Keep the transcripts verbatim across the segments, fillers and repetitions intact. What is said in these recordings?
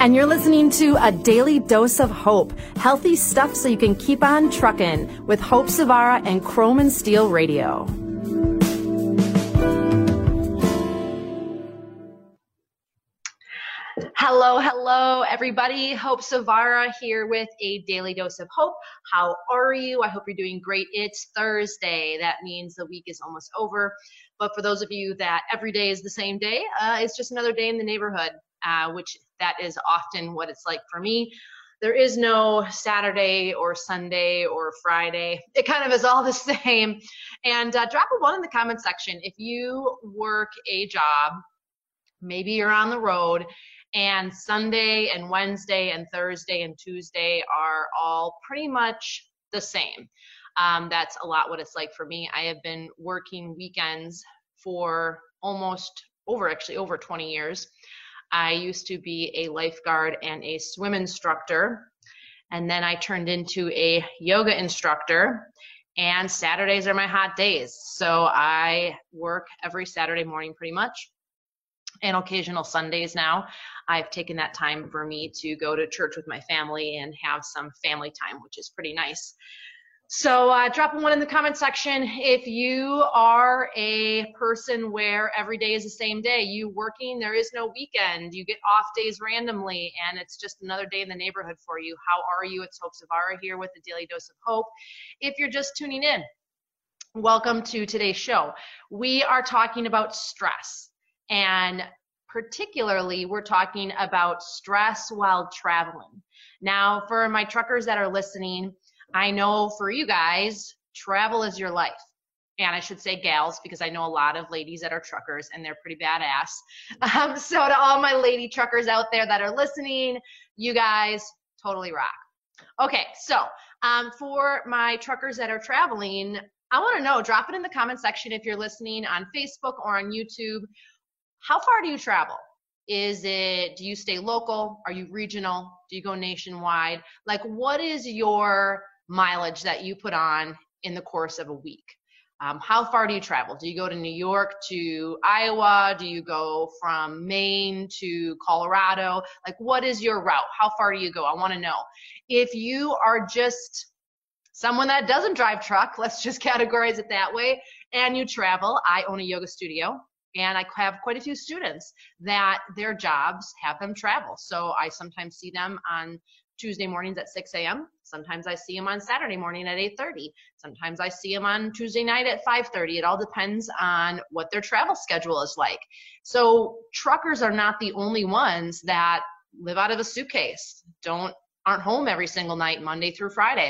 and you're listening to A Daily Dose of Hope, healthy stuff so you can keep on trucking with Hope Savara and Chrome and Steel Radio. Hello, hello, everybody. Hope Savara here with A Daily Dose of Hope. How are you? I hope you're doing great. It's Thursday. That means the week is almost over. But for those of you that every day is the same day, uh, it's just another day in the neighborhood, uh, which that is often what it's like for me. There is no Saturday or Sunday or Friday. It kind of is all the same. And uh, drop a one in the comment section if you work a job. Maybe you're on the road and Sunday and Wednesday and Thursday and Tuesday are all pretty much the same. Um, that's a lot what it's like for me. I have been working weekends for almost over, actually over twenty years. I used to be a lifeguard and a swim instructor, and then I turned into a yoga instructor, and Saturdays are my hot days. So I work every Saturday morning pretty much, and occasional Sundays now. I've taken that time for me to go to church with my family and have some family time, which is pretty nice. So uh, drop a one in the comment section if you are a person where every day is the same day. You working, there is no weekend. You get off days randomly, and it's just another day in the neighborhood for you. How are you? It's Hope Savara here with the Daily Dose of Hope. If you're just tuning in, welcome to today's show. We are talking about stress, and particularly we're talking about stress while traveling. Now, for my truckers that are listening, I know for you guys, travel is your life. And I should say gals, because I know a lot of ladies that are truckers and they're pretty badass. Um, so to all my lady truckers out there that are listening, you guys totally rock. Okay, so um, for my truckers that are traveling, I want to know, drop it in the comment section if you're listening on Facebook or on YouTube. How far do you travel? Is it, do you stay local? Are you regional? Do you go nationwide? Like, what is your mileage that you put on in the course of a week? Um, how far do you travel? Do you go to New York to Iowa? Do you go from Maine to Colorado? Like, what is your route? How far do you go? I want to know. If you are just someone that doesn't drive truck, let's just categorize it that way, and you travel, I own a yoga studio. And I have quite a few students that their jobs have them travel. So I sometimes see them on Tuesday mornings at six a.m. Sometimes I see them on Saturday morning at eight thirty. Sometimes I see them on Tuesday night at five thirty. It all depends on what their travel schedule is like. So truckers are not the only ones that live out of a suitcase, don't aren't home every single night, Monday through Friday.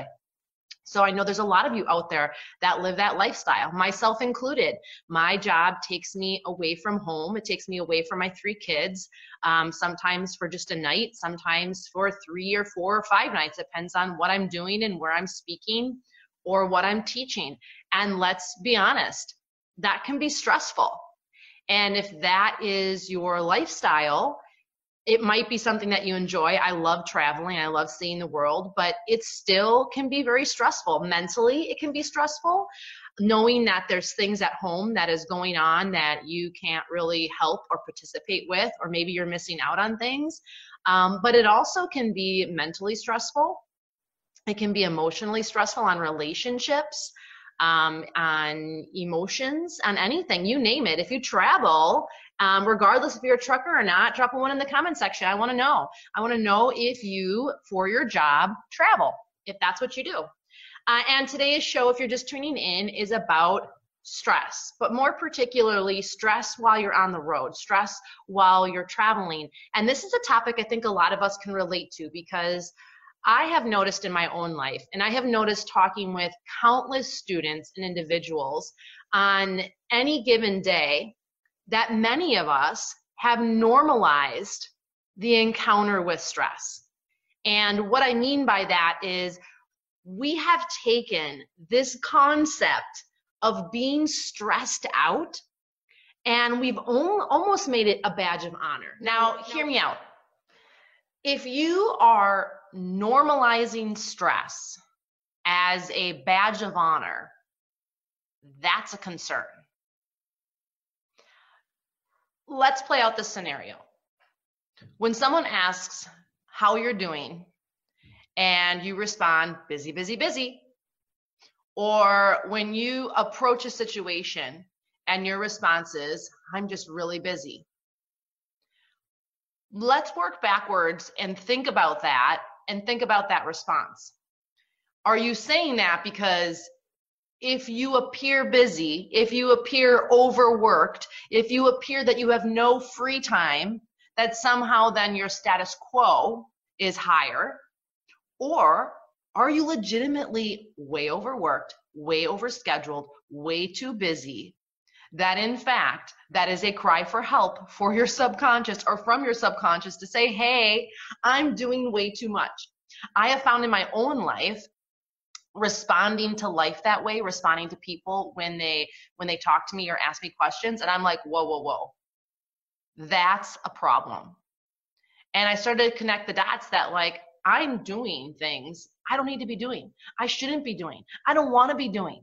So I know there's a lot of you out there that live that lifestyle, myself included. My job takes me away from home. It takes me away from my three kids, um, sometimes for just a night, sometimes for three or four or five nights. It depends on what I'm doing and where I'm speaking or what I'm teaching. And let's be honest, that can be stressful. And if that is your lifestyle, it might be something that you enjoy. I love traveling. I love seeing the world, but it still can be very stressful. Mentally, it can be stressful, knowing that there's things at home that is going on that you can't really help or participate with, or maybe you're missing out on things. Um, but it also can be mentally stressful. It can be emotionally stressful on relationships, um, on emotions, on anything, you name it. If you travel, Um, regardless if you're a trucker or not, drop a one in the comment section. I want to know. I want to know if you, for your job, travel, if that's what you do. Uh, and today's show, if you're just tuning in, is about stress, but more particularly stress while you're on the road, stress while you're traveling. And this is a topic I think a lot of us can relate to, because I have noticed in my own life, and I have noticed talking with countless students and individuals on any given day, that many of us have normalized the encounter with stress. And what I mean by that is we have taken this concept of being stressed out and we've almost made it a badge of honor. Now, hear me out. If you are normalizing stress as a badge of honor, that's a concern. Let's play out this scenario. When someone asks, how you're doing, and you respond, busy, busy, busy. Or when you approach a situation and your response is, I'm just really busy. Let's work backwards and think about that and think about that response. Are you saying that because if you appear busy, if you appear overworked, if you appear that you have no free time, that somehow then your status quo is higher? Or are you legitimately way overworked, way overscheduled, way too busy, that in fact, that is a cry for help for your subconscious or from your subconscious to say, hey, I'm doing way too much. I have found in my own life, responding to life that way, responding to people when they when they talk to me or ask me questions, and I'm like, whoa, whoa, whoa, that's a problem. And I started to connect the dots that like, I'm doing things I don't need to be doing. I shouldn't be doing. I don't want to be doing.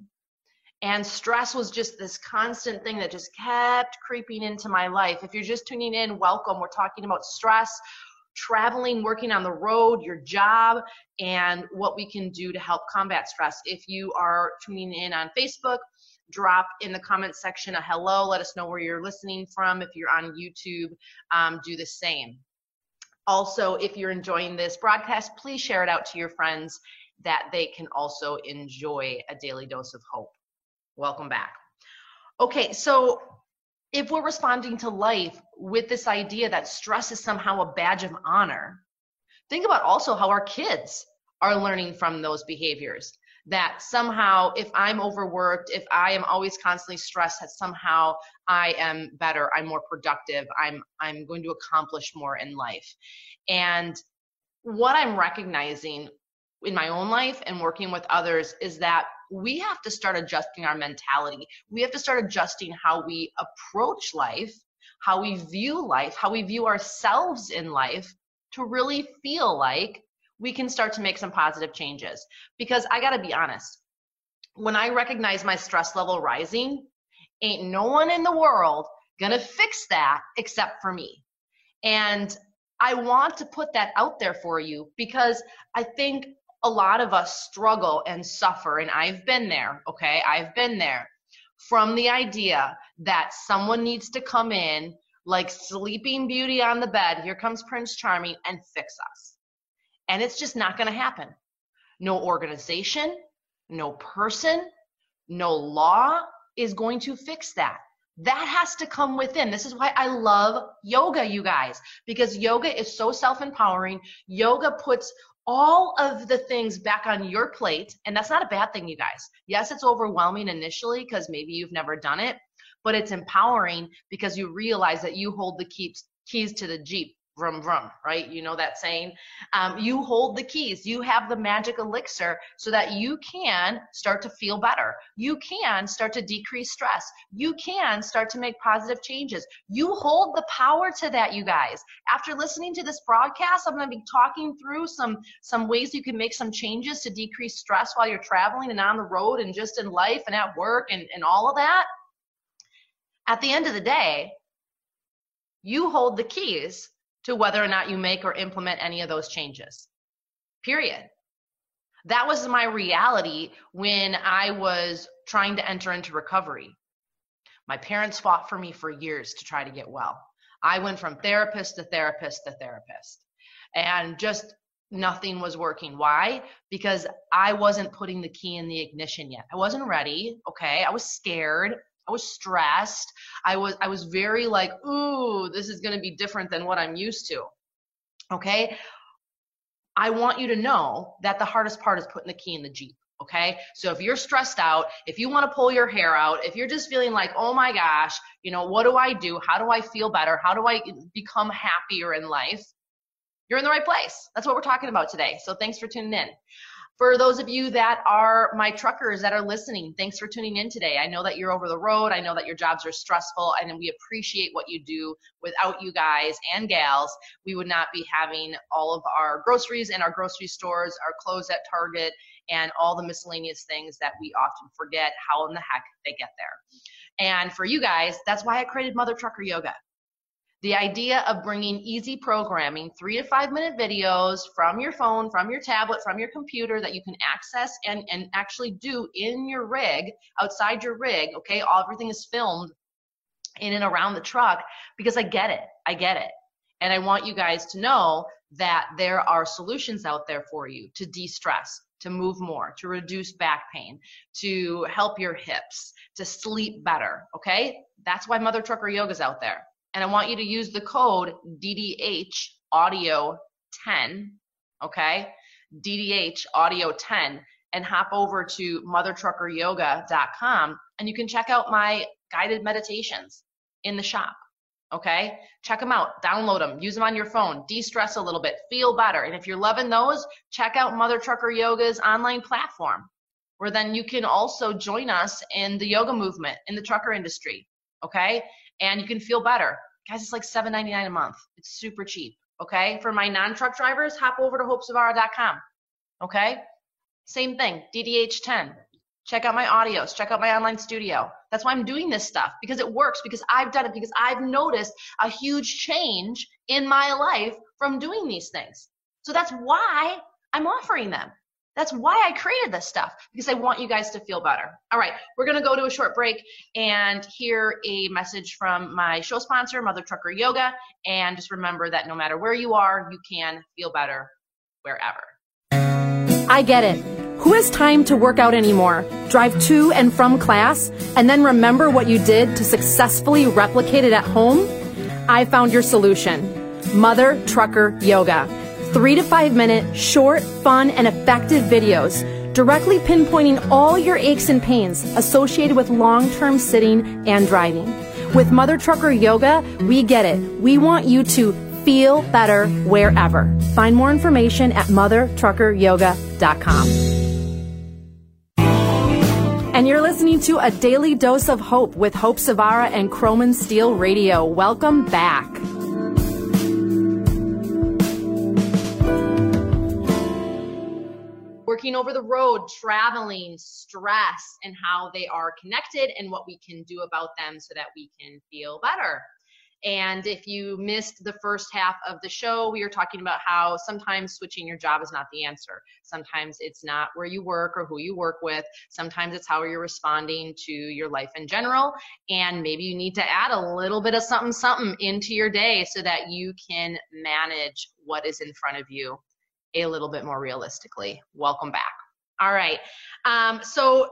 And stress was just this constant thing that just kept creeping into my life. If you're just tuning in, welcome. We're talking about stress, traveling, working on the road, your job, and what we can do to help combat stress. If you are tuning in on Facebook, drop in the comment section a hello. Let us know where you're listening from. If you're on YouTube, um, do the same. Also, if you're enjoying this broadcast, please share it out to your friends that they can also enjoy a daily dose of hope. Welcome back. Okay, so if we're responding to life with this idea that stress is somehow a badge of honor, think about also how our kids are learning from those behaviors. That somehow if I'm overworked, if I am always constantly stressed, that somehow I am better, I'm more productive, I'm I'm going to accomplish more in life. And what I'm recognizing in my own life and working with others is that we have to start adjusting our mentality. We have to start adjusting how we approach life, how we view life, how we view ourselves in life, to really feel like we can start to make some positive changes. Because I gotta be honest, when I recognize my stress level rising, ain't no one in the world gonna fix that except for me. And I want to put that out there for you because I think a lot of us struggle and suffer, and I've been there, okay? I've been there, from the idea that someone needs to come in like Sleeping Beauty on the bed, here comes Prince Charming, and fix us. And it's just not gonna happen. No organization, no person, no law is going to fix that. That has to come within. This is why I love yoga, you guys, because yoga is so self-empowering. Yoga puts all of the things back on your plate, and that's not a bad thing, you guys. Yes, it's overwhelming initially because maybe you've never done it, but it's empowering because you realize that you hold the keys, keys to the Jeep. Vroom, vroom, right? You know that saying? Um, you hold the keys. You have the magic elixir so that you can start to feel better. You can start to decrease stress. You can start to make positive changes. You hold the power to that, you guys. After listening to this broadcast, I'm going to be talking through some, some ways you can make some changes to decrease stress while you're traveling and on the road and just in life and at work and, and all of that. At the end of the day, you hold the keys to whether or not you make or implement any of those changes, period. That was my reality when I was trying to enter into recovery. My parents fought for me for years to try to get well. I went from therapist to therapist to therapist, and just nothing was working. Why? Because I wasn't putting the key in the ignition yet. I wasn't ready, okay? I was scared. I was stressed. I was I was very like, ooh, this is going to be different than what I'm used to. Okay? I want you to know that the hardest part is putting the key in the Jeep. Okay? So if you're stressed out, if you want to pull your hair out, if you're just feeling like, oh my gosh, you know, what do I do? How do I feel better? How do I become happier in life? You're in the right place. That's what we're talking about today. So thanks for tuning in. For those of you that are my truckers that are listening, thanks for tuning in today. I know that you're over the road. I know that your jobs are stressful, and we appreciate what you do. Without you guys and gals, we would not be having all of our groceries in our grocery stores, our clothes at Target, and all the miscellaneous things that we often forget how in the heck they get there. And for you guys, that's why I created Mother Trucker Yoga. The idea of bringing easy programming, three to five minute videos from your phone, from your tablet, from your computer that you can access and, and actually do in your rig, outside your rig, okay? All, everything is filmed in and around the truck, because I get it, I get it. And I want you guys to know that there are solutions out there for you to de-stress, to move more, to reduce back pain, to help your hips, to sleep better, okay? That's why Mother Trucker Yoga is out there. And I want you to use the code D D H audio ten, okay? D D H audio ten, and hop over to mother trucker yoga dot com, and you can check out my guided meditations in the shop, okay? Check them out, download them, use them on your phone, de-stress a little bit, feel better. And if you're loving those, check out Mother Trucker Yoga's online platform, where then you can also join us in the yoga movement in the trucker industry, okay? And you can feel better. Guys, it's like seven ninety-nine a month. It's super cheap, okay? For my non-truck drivers, hop over to hope savara dot com, okay? Same thing, D D H ten. Check out my audios. Check out my online studio. That's why I'm doing this stuff, because it works, because I've done it, because I've noticed a huge change in my life from doing these things. So that's why I'm offering them. That's why I created this stuff, because I want you guys to feel better. All right, we're going to go to a short break and hear a message from my show sponsor, Mother Trucker Yoga. And just remember that no matter where you are, you can feel better wherever. I get it. Who has time to work out anymore, drive to and from class, and then remember what you did to successfully replicate it at home? I found your solution. Mother Trucker Yoga. Three to five minute, short, fun, and effective videos, directly pinpointing all your aches and pains associated with long-term sitting and driving. With Mother Trucker Yoga, we get it. We want you to feel better wherever. Find more information at mother trucker yoga dot com. And you're listening to A Daily Dose of Hope with Hope Savara and Croman Steel Radio. Welcome back. Working over the road, traveling, stress, and how they are connected and what we can do about them so that we can feel better. And if you missed the first half of the show, we were talking about how sometimes switching your job is not the answer. Sometimes it's not where you work or who you work with. Sometimes it's how you're responding to your life in general. And maybe you need to add a little bit of something, something into your day so that you can manage what is in front of you a little bit more realistically. Welcome back. All right. Um, so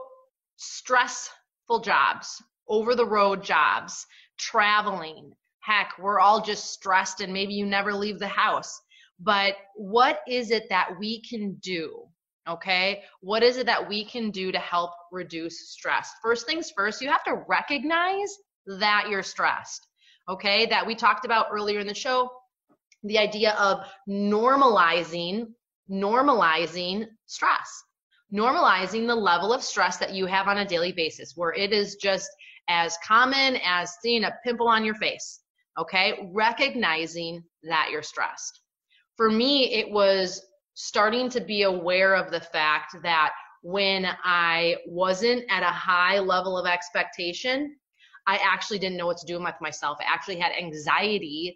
stressful jobs, over the road jobs, traveling. Heck, we're all just stressed and maybe you never leave the house. But what is it that we can do? Okay. What is it that we can do to help reduce stress? First things first, you have to recognize that you're stressed. Okay. That we talked about earlier in the show. The idea of normalizing, normalizing stress, normalizing the level of stress that you have on a daily basis, where it is just as common as seeing a pimple on your face. Okay. Recognizing that you're stressed. For me, it was starting to be aware of the fact that when I wasn't at a high level of expectation, I actually didn't know what to do with myself. I actually had anxiety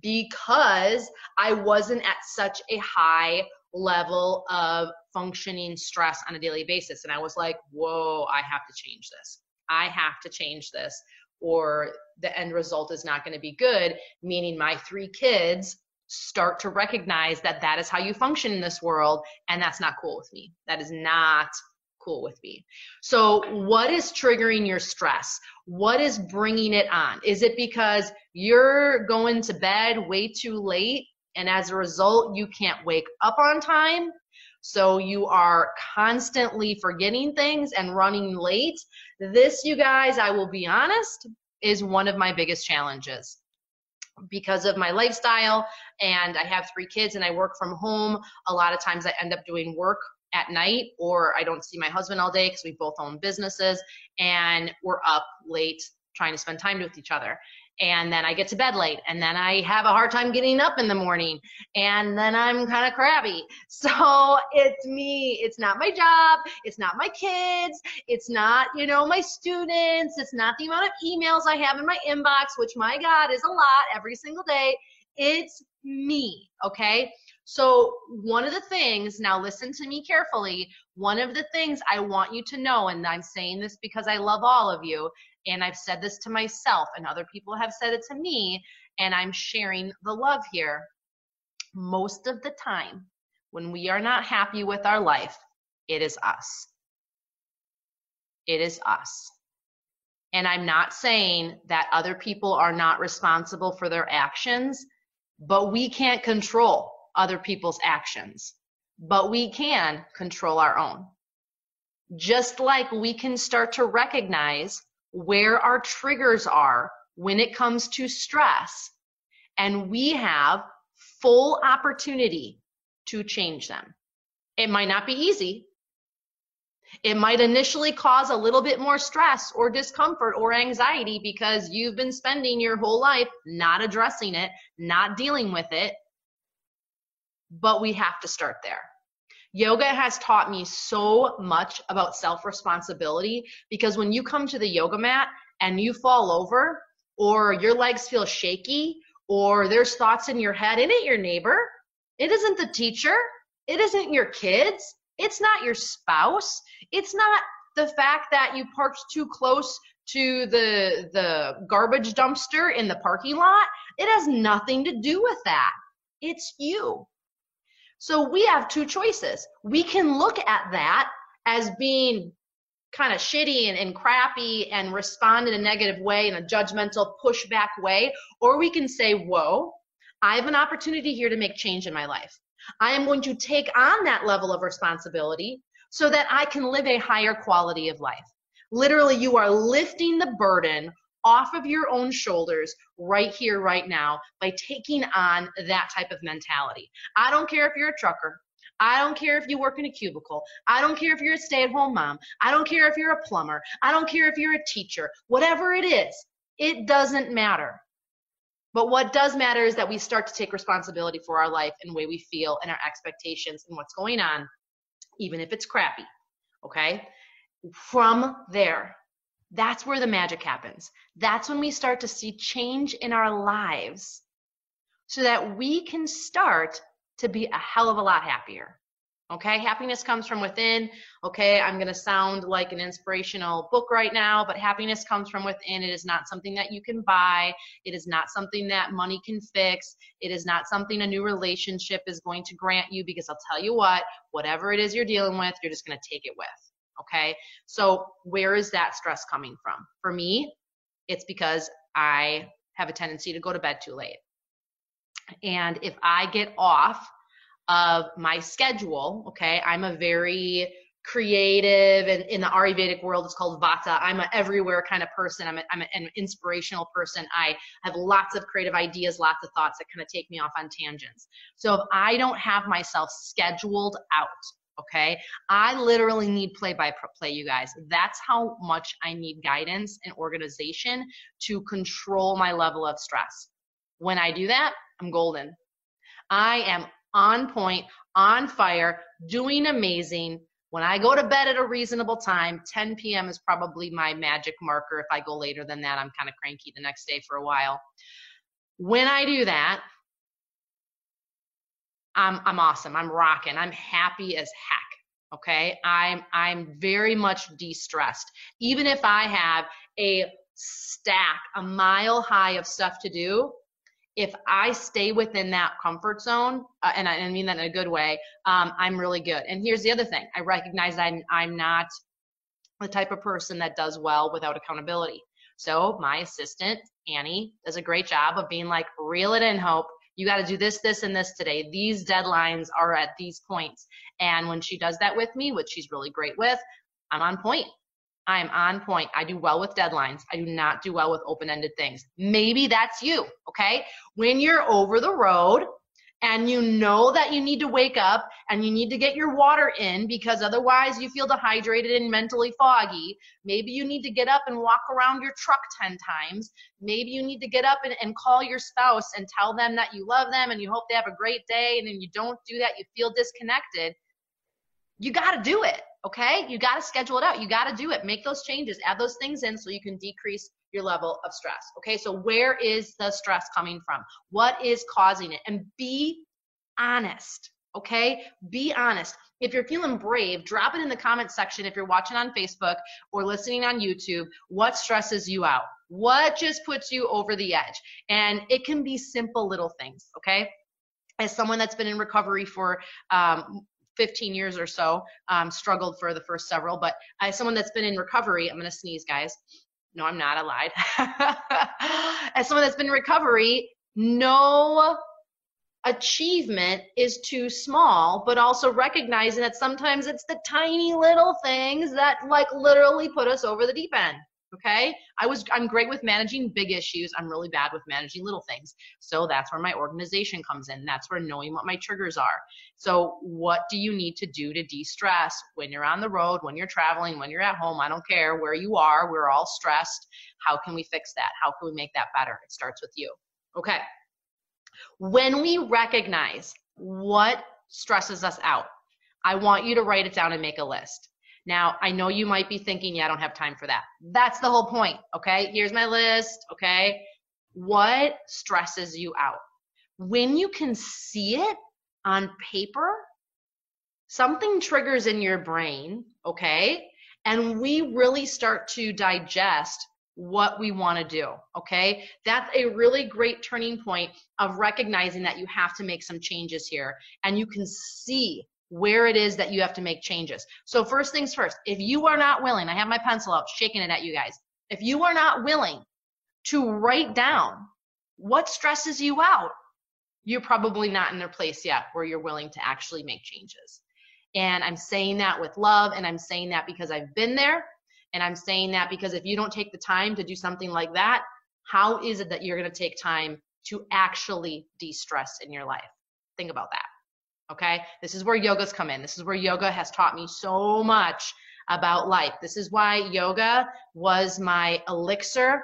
because I wasn't at such a high level of functioning stress on a daily basis. And I was like, whoa, I have to change this. I have to change this, or the end result is not going to be good, meaning my three kids start to recognize that that is how you function in this world, and that's not cool with me. That is not cool with me. So what is triggering your stress? What is bringing it on? Is it because you're going to bed way too late and as a result you can't wake up on time? So you are constantly forgetting things and running late. This, you guys, I will be honest, is one of my biggest challenges. Because of my lifestyle, and I have three kids and I work from home, a lot of times I end up doing work at night, or I don't see my husband all day because we both own businesses and we're up late trying to spend time with each other. and then I get to bed late, and then I have a hard time getting up in the morning, and then I'm kind of crabby. So it's me. It's not my job. It's not my kids. It's not, you know, my students. It's not the amount of emails I have in my inbox, which, my God, is a lot every single day. It's me, okay? So one of the things, now listen to me carefully, one of the things I want you to know, and I'm saying this because I love all of you, and I've said this to myself, and other people have said it to me, and I'm sharing the love here. Most of the time, when we are not happy with our life, it is us. It is us. And I'm not saying that other people are not responsible for their actions, but we can't control other people's actions. But we can control our own. Just like we can start to recognize where our triggers are when it comes to stress, and we have full opportunity to change them. It might not be easy. It might initially cause a little bit more stress or discomfort or anxiety because you've been spending your whole life not addressing it, not dealing with it, but we have to start there. Yoga has taught me so much about self-responsibility, because when you come to the yoga mat and you fall over, or your legs feel shaky, or there's thoughts in your head, it ain't your neighbor. It isn't the teacher. It isn't your kids. It's not your spouse. It's not the fact that you parked too close to the, the garbage dumpster in the parking lot. It has nothing to do with that. It's you. So we have two choices. We can look at that as being kind of shitty and, and crappy and respond in a negative way, in a judgmental, pushback way, or we can say, whoa, I have an opportunity here to make change in my life. I am going to take on that level of responsibility so that I can live a higher quality of life. Literally, you are lifting the burden off of your own shoulders right here, right now, by taking on that type of mentality. I don't care if you're a trucker. I don't care if you work in a cubicle. I don't care if you're a stay-at-home mom. I don't care if you're a plumber. I don't care if you're a teacher. Whatever it is, it doesn't matter. But what does matter is that we start to take responsibility for our life and the way we feel and our expectations and what's going on, even if it's crappy, okay? From there, that's where the magic happens. That's when we start to see change in our lives so that we can start to be a hell of a lot happier. Okay, happiness comes from within. Okay, I'm going to sound like an inspirational book right now, but happiness comes from within. It is not something that you can buy. It is not something that money can fix. It is not something a new relationship is going to grant you, because I'll tell you what, whatever it is you're dealing with, you're just going to take it with. Okay, so where is that stress coming from? For me, it's because I have a tendency to go to bed too late. And if I get off of my schedule, okay, I'm a very creative, and in the Ayurvedic world, it's called Vata. I'm an everywhere kind of person. I'm, a, I'm an inspirational person. I have lots of creative ideas, lots of thoughts that kind of take me off on tangents. So if I don't have myself scheduled out, okay, I literally need play-by-play, you guys. That's how much I need guidance and organization to control my level of stress. When I do that, I'm golden. I am on point, on fire, doing amazing. When I go to bed at a reasonable time, ten p m is probably my magic marker. If I go later than that, I'm kind of cranky the next day for a while. When I do that, I'm, I'm awesome. I'm rocking. I'm happy as heck. Okay. I'm, I'm very much de-stressed. Even if I have a stack, a mile high of stuff to do, if I stay within that comfort zone, uh, and I, I mean that in a good way, um, I'm really good. And here's the other thing. I recognize that I'm, I'm not the type of person that does well without accountability. So my assistant, Annie, does a great job of being like, reel it in, Hope. You got to do this, this, and this today. These deadlines are at these points. And when she does that with me, which she's really great with, I'm on point. I am on point. I do well with deadlines. I do not do well with open-ended things. Maybe that's you, okay? When you're over the road and you know that you need to wake up and you need to get your water in because otherwise you feel dehydrated and mentally foggy. Maybe you need to get up and walk around your truck ten times. Maybe you need to get up and, and call your spouse and tell them that you love them and you hope they have a great day, and then you don't do that, you feel disconnected. You got to do it, okay? You got to schedule it out. You got to do it. Make those changes, add those things in so you can decrease your level of stress, okay? So where is the stress coming from? What is causing it? And be honest, okay? Be honest. If you're feeling brave, drop it in the comment section if you're watching on Facebook or listening on YouTube. What stresses you out? What just puts you over the edge? And it can be simple little things, okay? As someone that's been in recovery for um, fifteen years or so, um, struggled for the first several, but as someone that's been in recovery, I'm gonna sneeze, guys. No, I'm not, I lied. As someone that's been in recovery, no achievement is too small, but also recognizing that sometimes it's the tiny little things that like literally put us over the deep end. Okay, I was I'm great with managing big issues. I'm really bad with managing little things. So that's where my organization comes in. That's where knowing what my triggers are. So what do you need to do to de-stress when you're on the road, when you're traveling, when you're at home? I don't care where you are. We're all stressed. How can we fix that? How can we make that better? It starts with you. Okay. When we recognize what stresses us out, I want you to write it down and make a list. Now, I know you might be thinking, yeah, I don't have time for that. That's the whole point, okay? Here's my list, okay? What stresses you out? When you can see it on paper, something triggers in your brain, okay? And we really start to digest what we want to do, okay? That's a really great turning point of recognizing that you have to make some changes here, and you can see where it is that you have to make changes. So first things first, if you are not willing, I have my pencil out, shaking it at you guys. If you are not willing to write down what stresses you out, you're probably not in a place yet where you're willing to actually make changes. And I'm saying that with love, and I'm saying that because I've been there, and I'm saying that because if you don't take the time to do something like that, how is it that you're gonna take time to actually de-stress in your life? Think about that. Okay, this is where yoga's come in. This is where yoga has taught me so much about life. This is why yoga was my elixir,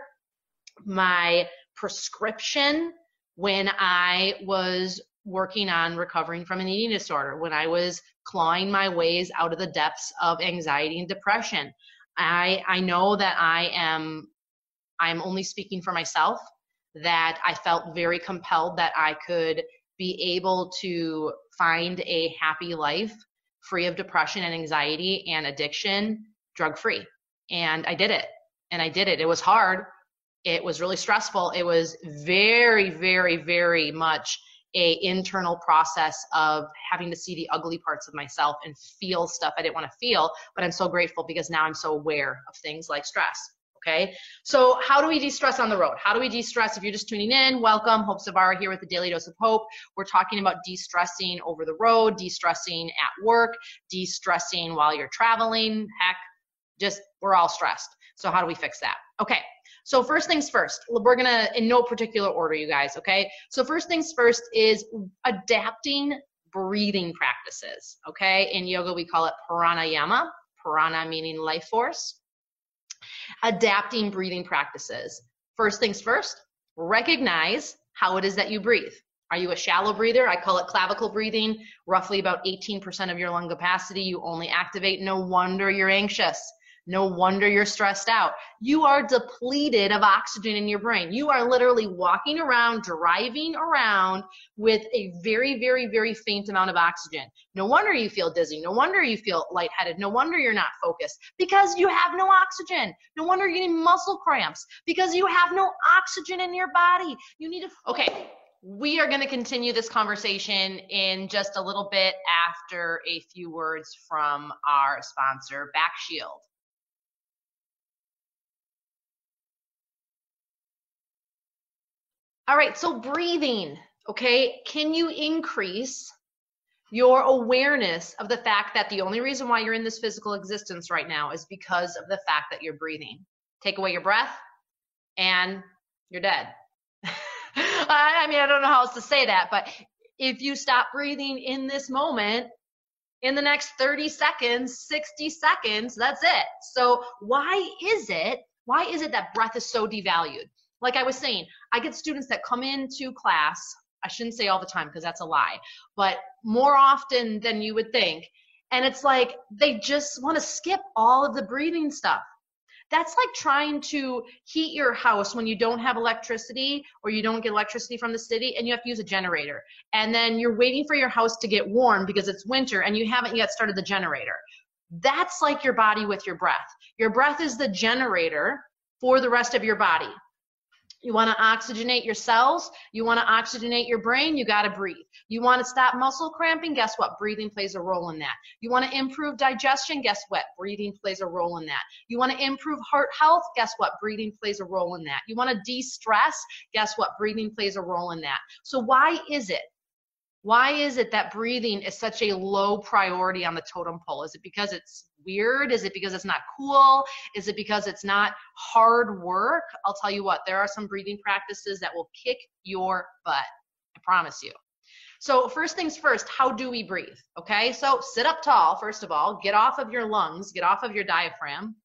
my prescription when I was working on recovering from an eating disorder, when I was clawing my ways out of the depths of anxiety and depression. I, I know that I am, I'm only speaking for myself, that I felt very compelled that I could be able to find a happy life free of depression and anxiety and addiction, drug-free. And I did it. And I did it. It was hard. It was really stressful. It was very, very, very much a internal process of having to see the ugly parts of myself and feel stuff I didn't want to feel. But I'm so grateful because now I'm so aware of things like stress. Okay, so how do we de-stress on the road? How do we de-stress? If you're just tuning in, welcome. Hope Savara here with the Daily Dose of Hope. We're talking about de-stressing over the road, de-stressing at work, de-stressing while you're traveling. Heck, just we're all stressed. So how do we fix that? Okay, so first things first, we're gonna, in no particular order, you guys, okay? So first things first is adapting breathing practices, okay? In yoga, we call it pranayama, prana meaning life force. Adapting breathing practices. First things first, recognize how it is that you breathe. Are you a shallow breather? I call it clavicle breathing. Roughly about eighteen percent of your lung capacity you only activate. No wonder you're anxious. No wonder you're stressed out. You are depleted of oxygen in your brain. You are literally walking around, driving around with a very, very, very faint amount of oxygen. No wonder you feel dizzy. No wonder you feel lightheaded. No wonder you're not focused because you have no oxygen. No wonder you're getting muscle cramps because you have no oxygen in your body. You need to, okay. We are going to continue this conversation in just a little bit after a few words from our sponsor, BackShield. All right, so breathing, okay? Can you increase your awareness of the fact that the only reason why you're in this physical existence right now is because of the fact that you're breathing? Take away your breath and you're dead. I mean, I don't know how else to say that, but if you stop breathing in this moment, in the next thirty seconds, sixty seconds, that's it. So why is it, why is it that breath is so devalued? Like I was saying, I get students that come into class, I shouldn't say all the time because that's a lie, but more often than you would think. And it's like, they just want to skip all of the breathing stuff. That's like trying to heat your house when you don't have electricity or you don't get electricity from the city and you have to use a generator. And then you're waiting for your house to get warm because it's winter and you haven't yet started the generator. That's like your body with your breath. Your breath is the generator for the rest of your body. You want to oxygenate your cells. You want to oxygenate your brain. You got to breathe. You want to stop muscle cramping. Guess what? Breathing plays a role in that. You want to improve digestion. Guess what? Breathing plays a role in that. You want to improve heart health. Guess what? Breathing plays a role in that. You want to de-stress. Guess what? Breathing plays a role in that. So why is it? Why is it that breathing is such a low priority on the totem pole? Is it because it's weird? Is it because it's not cool? Is it because it's not hard work? I'll tell you what, there are some breathing practices that will kick your butt. I promise you. So first things first, how do we breathe? Okay, so sit up tall, first of all, get off of your lungs, get off of your diaphragm,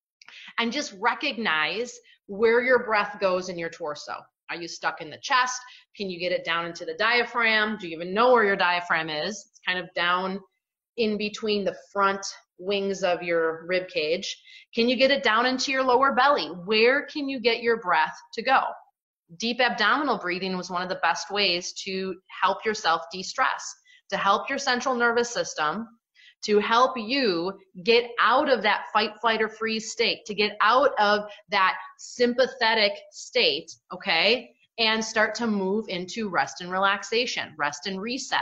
and just recognize where your breath goes in your torso. Are you stuck in the chest? Can you get it down into the diaphragm? Do you even know where your diaphragm is? It's kind of down in between the front wings of your rib cage. Can you get it down into your lower belly? Where can you get your breath to go? Deep abdominal breathing was one of the best ways to help yourself de-stress, to help your central nervous system, to help you get out of that fight, flight, or freeze state, to get out of that sympathetic state, okay, and start to move into rest and relaxation, rest and reset.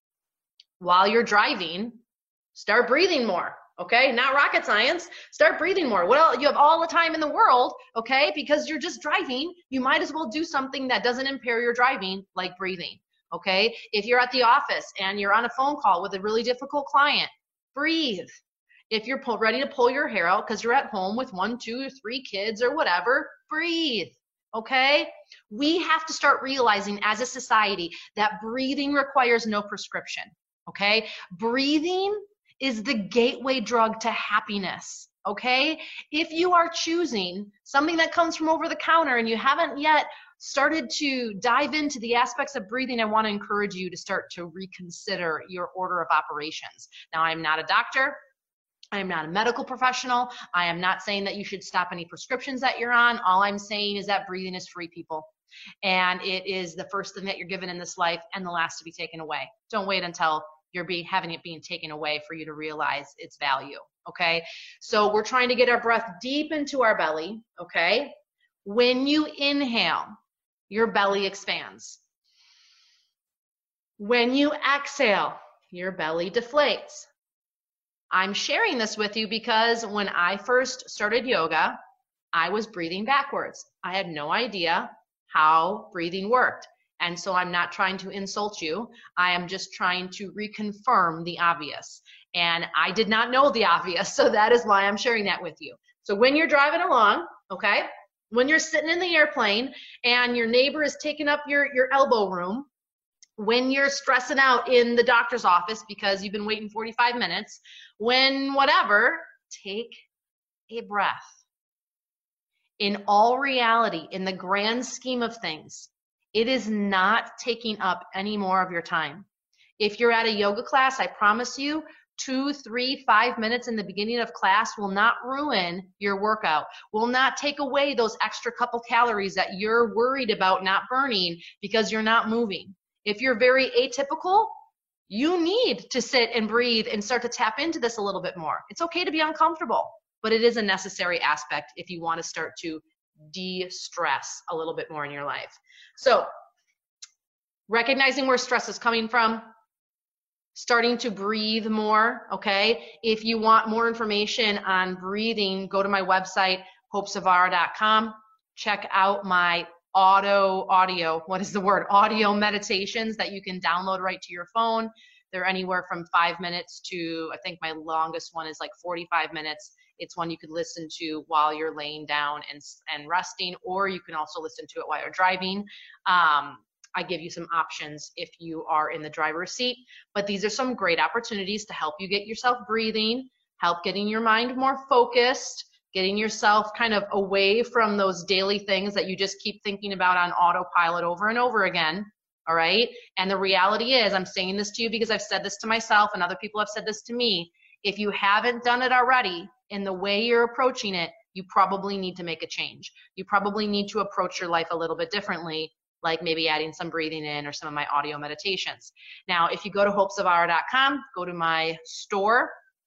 While you're driving, start breathing more, okay? Not rocket science, start breathing more. Well, you have all the time in the world, okay, because you're just driving. You might as well do something that doesn't impair your driving, like breathing, okay? If you're at the office and you're on a phone call with a really difficult client, breathe. If you're pull, ready to pull your hair out because you're at home with one, two, or three kids or whatever, breathe, okay? We have to start realizing as a society that breathing requires no prescription, okay? Breathing is the gateway drug to happiness, okay? If you are choosing something that comes from over the counter and you haven't yet started to dive into the aspects of breathing, I want to encourage you to start to reconsider your order of operations. Now, I'm not a doctor. I am not a medical professional. I am not saying that you should stop any prescriptions that you're on. All I'm saying is that breathing is free, people. And it is the first thing that you're given in this life and the last to be taken away. Don't wait until you're being, having it being taken away for you to realize its value, okay? So we're trying to get our breath deep into our belly, okay? When you inhale, your belly expands. When you exhale, your belly deflates. I'm sharing this with you because when I first started yoga, I was breathing backwards. I had no idea how breathing worked. And so I'm not trying to insult you. I am just trying to reconfirm the obvious. And I did not know the obvious, so that is why I'm sharing that with you. So when you're driving along, okay, when you're sitting in the airplane and your neighbor is taking up your, your elbow room, when you're stressing out in the doctor's office because you've been waiting forty-five minutes, when whatever, take a breath. In all reality, in the grand scheme of things, it is not taking up any more of your time. If you're at a yoga class, I promise you, two, three, five minutes in the beginning of class will not ruin your workout, will not take away those extra couple calories that you're worried about not burning because you're not moving. If you're very atypical, you need to sit and breathe and start to tap into this a little bit more. It's okay to be uncomfortable, but it is a necessary aspect if you want to start to de-stress a little bit more in your life. So, recognizing where stress is coming from, starting to breathe more, okay? If you want more information on breathing, go to my website, hope savara dot com. Check out my auto audio, what is the word? Audio meditations that you can download right to your phone. They're anywhere from five minutes to, I think my longest one is like forty-five minutes. It's one you could listen to while you're laying down and, and resting, or you can also listen to it while you're driving. Um, I give you some options if you are in the driver's seat. But these are some great opportunities to help you get yourself breathing, help getting your mind more focused, getting yourself kind of away from those daily things that you just keep thinking about on autopilot over and over again. All right. And the reality is, I'm saying this to you because I've said this to myself and other people have said this to me. If you haven't done it already in the way you're approaching it, you probably need to make a change. You probably need to approach your life a little bit differently, like maybe adding some breathing in or some of my audio meditations. Now, if you go to hope savara dot com, go to my store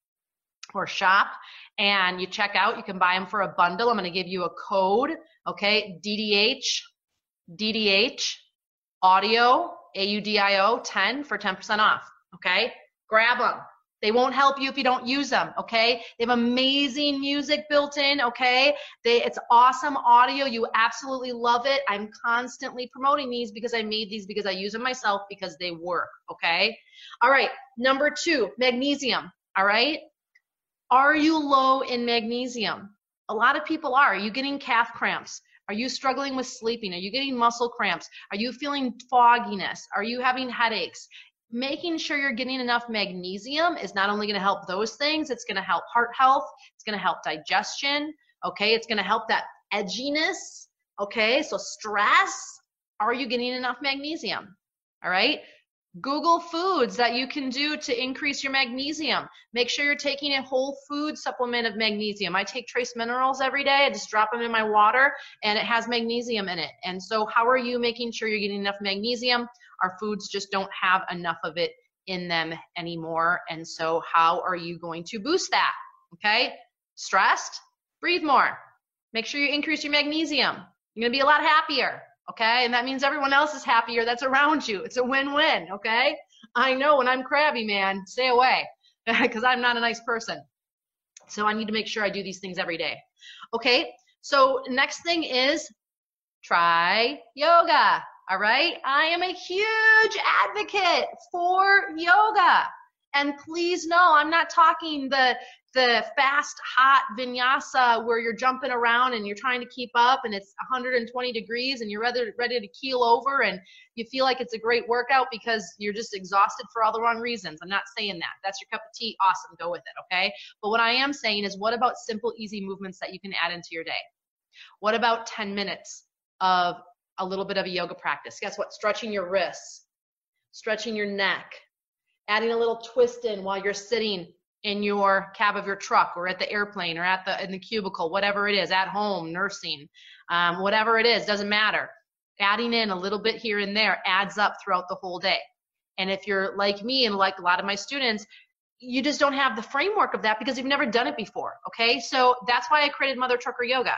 or shop, and you check out, you can buy them for a bundle. I'm going to give you a code, okay, D D H, D D H, audio, A U D I O, ten for ten percent off, okay? Grab them. They won't help you if you don't use them, okay? They have amazing music built in, okay? They, it's awesome audio. You absolutely love it. I'm constantly promoting these because I made these because I use them myself because they work, okay? All right, number two, magnesium, all right? Are you low in magnesium? A lot of people are. Are you getting calf cramps? Are you struggling with sleeping? Are you getting muscle cramps? Are you feeling fogginess? Are you having headaches? Making sure you're getting enough magnesium is not only going to help those things, it's going to help heart health, it's going to help digestion, okay? It's going to help that edginess, okay? So stress, are you getting enough magnesium? All right? Google foods that you can do to increase your magnesium. Make sure you're taking a whole food supplement of magnesium. I take trace minerals every day. I just drop them in my water and it has magnesium in it. And so how are you making sure you're getting enough magnesium? Our foods just don't have enough of it in them anymore. And so how are you going to boost that? Okay? Stressed? Breathe more. Make sure you increase your magnesium. You're going to be a lot happier. Okay, and that means everyone else is happier that's around you. It's a win-win, okay? I know when I'm crabby, man, stay away because I'm not a nice person. So I need to make sure I do these things every day. Okay, so next thing is try yoga, all right? I am a huge advocate for yoga. And please know, I'm not talking the the fast, hot vinyasa where you're jumping around and you're trying to keep up and it's one hundred twenty degrees and you're ready, ready to keel over and you feel like it's a great workout because you're just exhausted for all the wrong reasons. I'm not saying that. That's your cup of tea. Awesome. Go with it, okay? But what I am saying is, what about simple, easy movements that you can add into your day? What about ten minutes of a little bit of a yoga practice? Guess what? Stretching your wrists, stretching your neck, adding a little twist in while you're sitting in your cab of your truck or at the airplane or at the in the cubicle, whatever it is, at home, nursing, um, whatever it is, doesn't matter. Adding in a little bit here and there adds up throughout the whole day. And if you're like me and like a lot of my students, you just don't have the framework of that because you've never done it before, okay? So that's why I created Mother Trucker Yoga.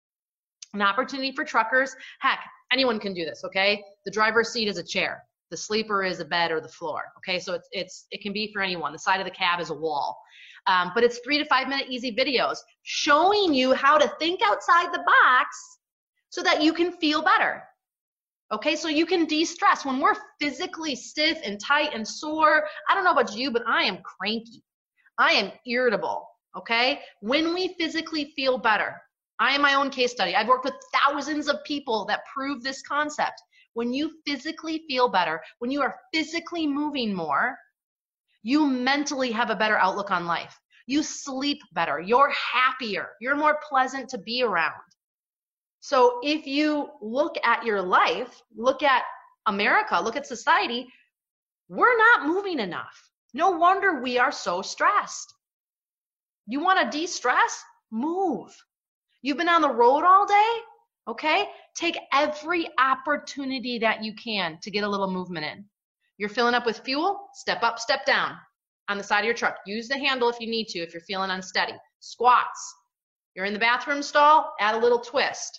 An opportunity for truckers. Heck, anyone can do this, okay? The driver's seat is a chair. The sleeper is a bed or the floor, okay? So it's, it's, it can be for anyone. The side of the cab is a wall. Um, but it's three to five minute easy videos showing you how to think outside the box so that you can feel better, okay? So you can de-stress. When we're physically stiff and tight and sore, I don't know about you, but I am cranky. I am irritable, okay? When we physically feel better, I am my own case study. I've worked with thousands of people that prove this concept. When you physically feel better, when you are physically moving more, you mentally have a better outlook on life. You sleep better. You're happier. You're more pleasant to be around. So if you look at your life, look at America, look at society, we're not moving enough. No wonder we are so stressed. You want to de-stress? Move. You've been on the road all day? Okay, take every opportunity that you can to get a little movement in. You're filling up with fuel, step up, step down on the side of your truck. Use the handle if you need to, if you're feeling unsteady. Squats. You're in the bathroom stall, add a little twist.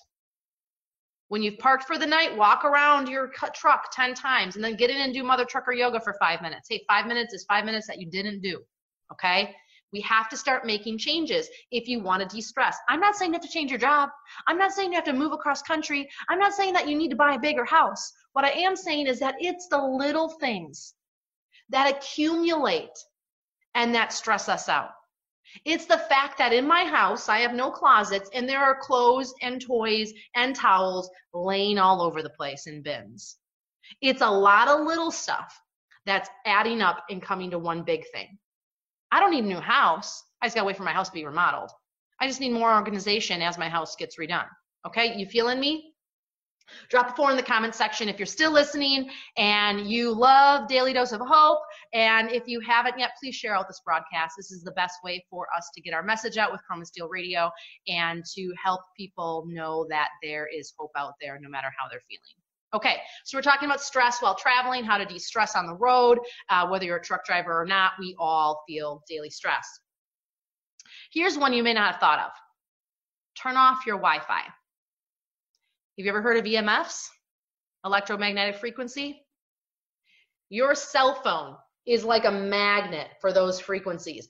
When you've parked for the night, walk around your truck ten times and then get in and do Mother Trucker Yoga for five minutes. Hey, five minutes is five minutes that you didn't do, okay? We have to start making changes if you want to de-stress. I'm not saying you have to change your job. I'm not saying you have to move across country. I'm not saying that you need to buy a bigger house. What I am saying is that it's the little things that accumulate and that stress us out. It's the fact that in my house, I have no closets and there are clothes and toys and towels laying all over the place in bins. It's a lot of little stuff that's adding up and coming to one big thing. I don't need a new house. I just gotta wait for my house to be remodeled. I just need more organization as my house gets redone. Okay, you feeling me? Drop a four in the comment section if you're still listening and you love Daily Dose of Hope. And if you haven't yet, please share out this broadcast. This is the best way for us to get our message out with Chrome and Steel Radio and to help people know that there is hope out there no matter how they're feeling. Okay, so we're talking about stress while traveling, how to de-stress on the road. Uh, whether you're a truck driver or not, we all feel daily stress. Here's one you may not have thought of. Turn off your Wi-Fi. Have you ever heard of E M Fs? Electromagnetic frequency? Your cell phone is like a magnet for those frequencies.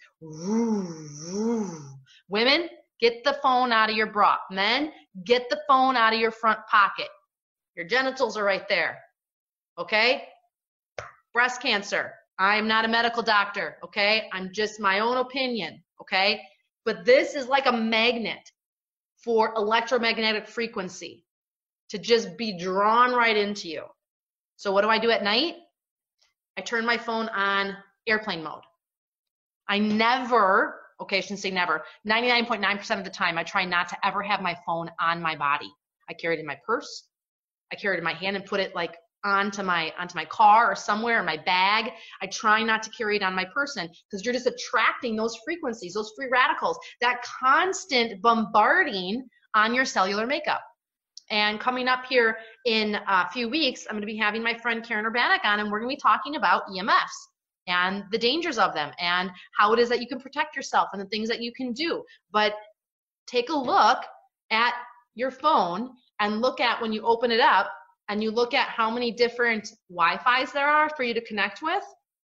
Women, get the phone out of your bra. Men, get the phone out of your front pocket. Your genitals are right there, okay? Breast cancer. I am not a medical doctor, okay? I'm just my own opinion, okay? But this is like a magnet for electromagnetic frequency to just be drawn right into you. So what do I do at night? I turn my phone on airplane mode. I never, okay, I shouldn't say never, ninety-nine point nine percent of the time, I try not to ever have my phone on my body. I carry it in my purse. I carry it in my hand and put it like onto my onto my car or somewhere in my bag. I try not to carry it on my person because you're just attracting those frequencies, those free radicals, that constant bombarding on your cellular makeup. And coming up here in a few weeks, I'm going to be having my friend Karen Urbanek on, and we're going to be talking about E M Fs and the dangers of them and how it is that you can protect yourself and the things that you can do. But take a look at your phone and look at when you open it up and you look at how many different Wi-Fis there are for you to connect with.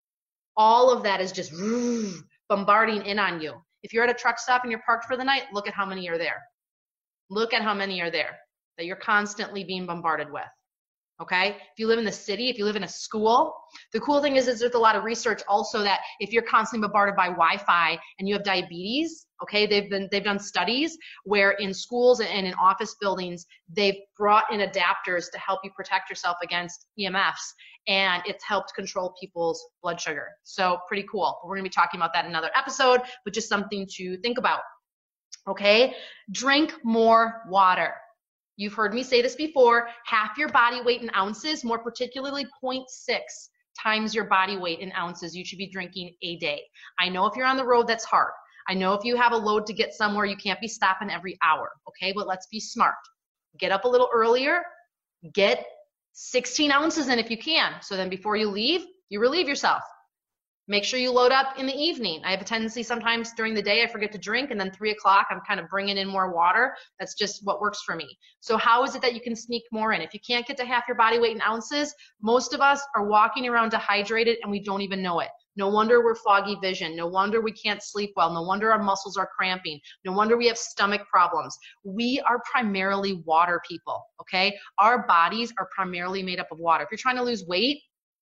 All of that is just bombarding in on you. If you're at a truck stop and you're parked for the night, look at how many are there. Look at how many are there that you're constantly being bombarded with. Okay? If you live in the city, if you live in a school, the cool thing is, is there's a lot of research also that if you're constantly bombarded by Wi-Fi and you have diabetes, okay, they've been they've done studies where in schools and in office buildings, they've brought in adapters to help you protect yourself against E M Fs, and it's helped control people's blood sugar. So pretty cool. We're gonna be talking about that in another episode, but just something to think about. Okay? Drink more water. You've heard me say this before, half your body weight in ounces, more particularly zero point six times your body weight in ounces you should be drinking a day. I know if you're on the road, that's hard. I know if you have a load to get somewhere, you can't be stopping every hour, okay? But let's be smart. Get up a little earlier, get sixteen ounces in if you can. So then before you leave, you relieve yourself. Make sure you load up in the evening. I have a tendency sometimes during the day I forget to drink, and then three o'clock I'm kind of bringing in more water. That's just what works for me. So how is it that you can sneak more in? If you can't get to half your body weight in ounces, most of us are walking around dehydrated and we don't even know it. No wonder we're foggy vision. No wonder we can't sleep well. No wonder our muscles are cramping. No wonder we have stomach problems. We are primarily water people, okay? Our bodies are primarily made up of water. If you're trying to lose weight,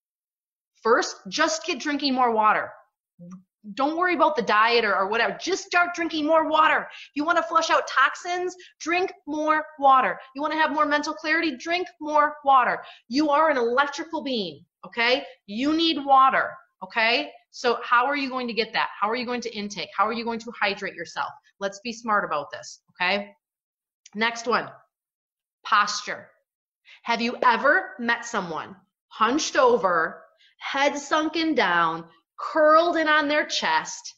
first, just get drinking more water. Don't worry about the diet or, or whatever. Just start drinking more water. You want to flush out toxins? Drink more water. You want to have more mental clarity? Drink more water. You are an electrical being, okay? You need water, okay? So how are you going to get that? How are you going to intake? How are you going to hydrate yourself? Let's be smart about this, okay? Next one, posture. Have you ever met someone hunched over, head sunken down, curled in on their chest,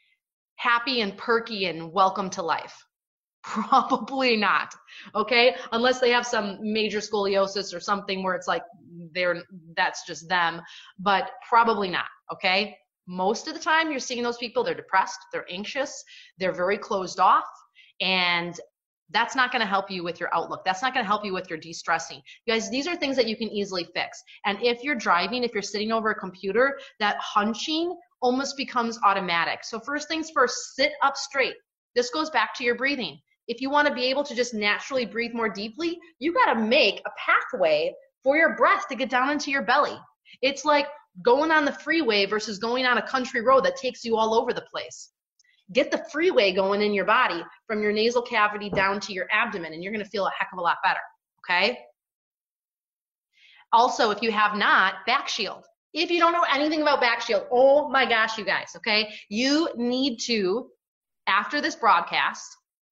happy and perky and welcome to life? Probably not, okay? Unless they have some major scoliosis or something where it's like they're that's just them, but probably not, okay? Most of the time you're seeing those people, they're depressed, they're anxious, they're very closed off, and that's not going to help you with your outlook. That's not going to help you with your de-stressing. You guys, these are things that you can easily fix. And if you're driving, if you're sitting over a computer, that hunching almost becomes automatic. So first things first, sit up straight. This goes back to your breathing. If you want to be able to just naturally breathe more deeply, you got to make a pathway for your breath to get down into your belly. It's like going on the freeway versus going on a country road that takes you all over the place. Get the freeway going in your body from your nasal cavity down to your abdomen, and you're going to feel a heck of a lot better, okay? Also, if you have not, Back Shield. If you don't know anything about Back Shield, oh my gosh, you guys, okay? You need to, after this broadcast,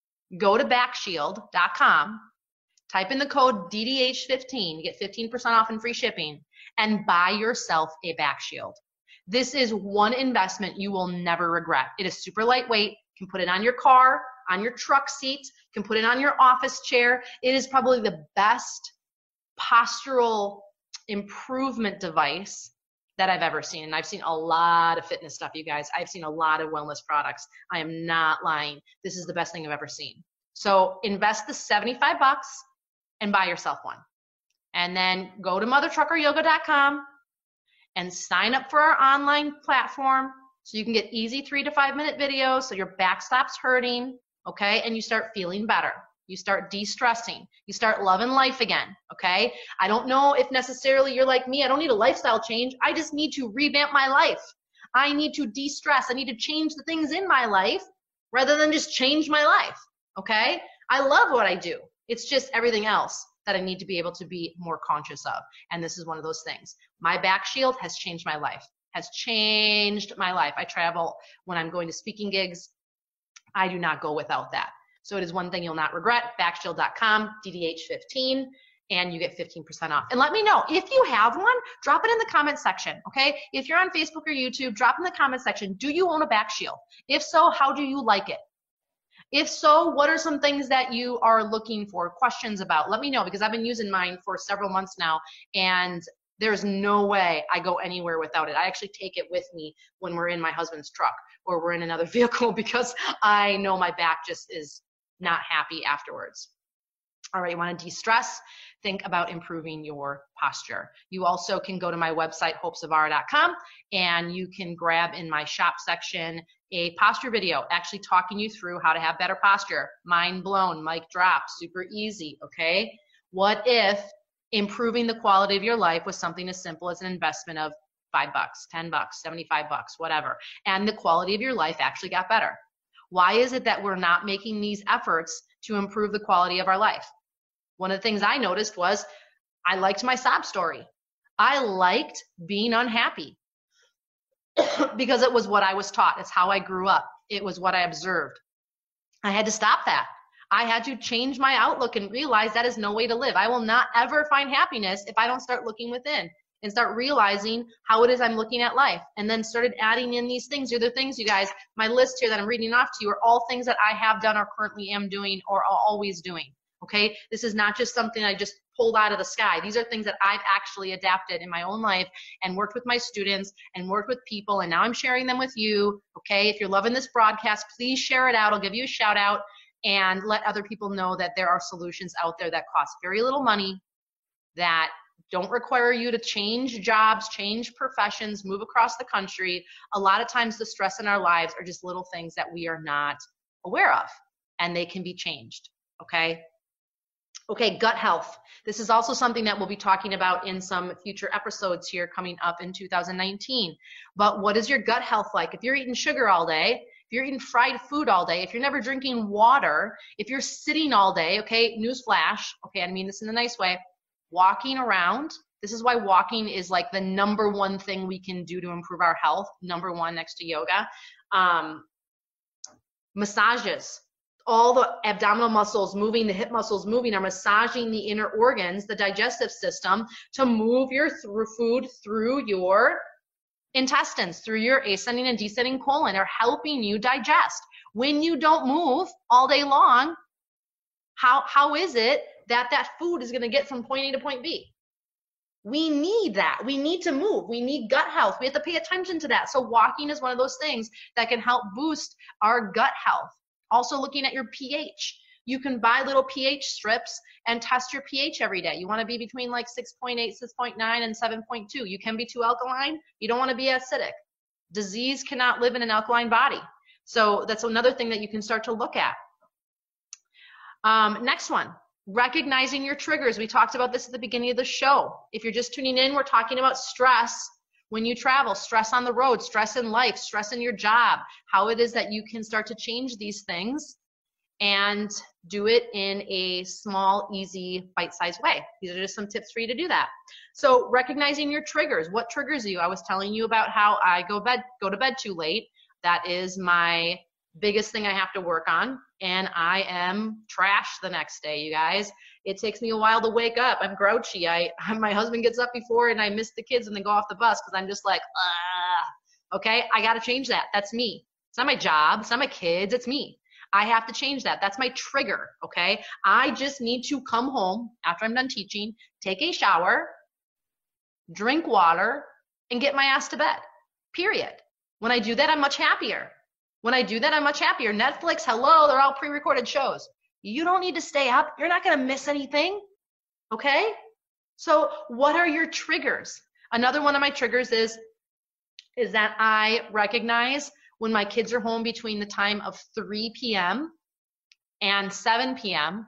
go to back shield dot com, type in the code D D H fifteen, you get fifteen percent off and free shipping, and buy yourself a Back Shield. This is one investment you will never regret. It is super lightweight. You can put it on your car, on your truck seat, you can put it on your office chair. It is probably the best postural improvement device that I've ever seen. And I've seen a lot of fitness stuff, you guys. I've seen a lot of wellness products. I am not lying. This is the best thing I've ever seen. So invest the seventy-five bucks and buy yourself one. And then go to mother trucker yoga dot com and sign up for our online platform so you can get easy three to five minute videos so your back stops hurting, okay? And you start feeling better. You start de-stressing. You start loving life again, okay? I don't know if necessarily you're like me. I don't need a lifestyle change. I just need to revamp my life. I need to de-stress. I need to change the things in my life rather than just change my life, okay? I love what I do. It's just everything else that I need to be able to be more conscious of. And this is one of those things. My Back Shield has changed my life, has changed my life. I travel when I'm going to speaking gigs. I do not go without that. So it is one thing you'll not regret, back shield dot com, D D H fifteen, and you get fifteen percent off. And let me know, if you have one, drop it in the comment section, okay? If you're on Facebook or YouTube, drop in the comment section, do you own a Back Shield? If so, how do you like it? If so, what are some things that you are looking for, questions about? Let me know, because I've been using mine for several months now, and there's no way I go anywhere without it. I actually take it with me when we're in my husband's truck or we're in another vehicle because I know my back just is not happy afterwards. All right, you want to de-stress? Think about improving your posture. You also can go to my website, hope savara dot com, and you can grab in my shop section a posture video actually talking you through how to have better posture. Mind blown, mic drop, super easy, okay? What if improving the quality of your life was something as simple as an investment of five bucks, ten bucks, seventy-five bucks, whatever, and the quality of your life actually got better? Why is it that we're not making these efforts to improve the quality of our life? One of the things I noticed was I liked my sob story. I liked being unhappy because it was what I was taught. It's how I grew up. It was what I observed. I had to stop that. I had to change my outlook and realize that is no way to live. I will not ever find happiness if I don't start looking within and start realizing how it is I'm looking at life, and then started adding in these things. These are the things, you guys, my list here that I'm reading off to you are all things that I have done or currently am doing or are always doing, okay? This is not just something I just pulled out of the sky. These are things that I've actually adapted in my own life and worked with my students and worked with people, and now I'm sharing them with you, okay? If you're loving this broadcast, please share it out. I'll give you a shout out and let other people know that there are solutions out there that cost very little money, that don't require you to change jobs, change professions, move across the country. A lot of times the stress in our lives are just little things that we are not aware of, and they can be changed, okay? Okay, gut health. This is also something that we'll be talking about in some future episodes here coming up in two thousand nineteen. But what is your gut health like? If you're eating sugar all day, if you're eating fried food all day, if you're never drinking water, if you're sitting all day, okay, newsflash, okay, I mean this in a nice way, walking around, this is why walking is like the number one thing we can do to improve our health, number one next to yoga. Um, massages, all the abdominal muscles moving, the hip muscles moving are massaging the inner organs, the digestive system, to move your through food through your intestines, through your ascending and descending colon. Are helping you digest. When you don't move all day long, how how is it that that food is going to get from point A to point B? We need that. We need to move. We need gut health. We have to pay attention to that. So walking is one of those things that can help boost our gut health. Also looking at your pH. You can buy little pH strips and test your pH every day. You want to be between like six point eight, six point nine, and seven point two. You can be too alkaline. You don't want to be acidic. Disease cannot live in an alkaline body. So that's another thing that you can start to look at. Um, next one, recognizing your triggers. We talked about this at the beginning of the show. If you're just tuning in, we're talking about stress when you travel, stress on the road, stress in life, stress in your job, how it is that you can start to change these things and do it in a small, easy, bite-sized way. These are just some tips for you to do that. So recognizing your triggers. What triggers you? I was telling you about how I go bed go to bed too late. That is my biggest thing I have to work on, and I am trash the next day, you guys. It takes me a while to wake up. I'm grouchy. I my husband gets up before, and I miss the kids when they go off the bus because I'm just like, ah. Okay, I got to change that. That's me. It's not my job. It's not my kids. It's me. I have to change that. That's my trigger. Okay, I just need to come home after I'm done teaching, take a shower, drink water, and get my ass to bed. Period. When I do that, I'm much happier. When I do that, I'm much happier. Netflix, hello, they're all pre-recorded shows. You don't need to stay up. You're not going to miss anything. Okay? So what are your triggers? Another one of my triggers is, is that I recognize when my kids are home between the time of three p m and seven p m,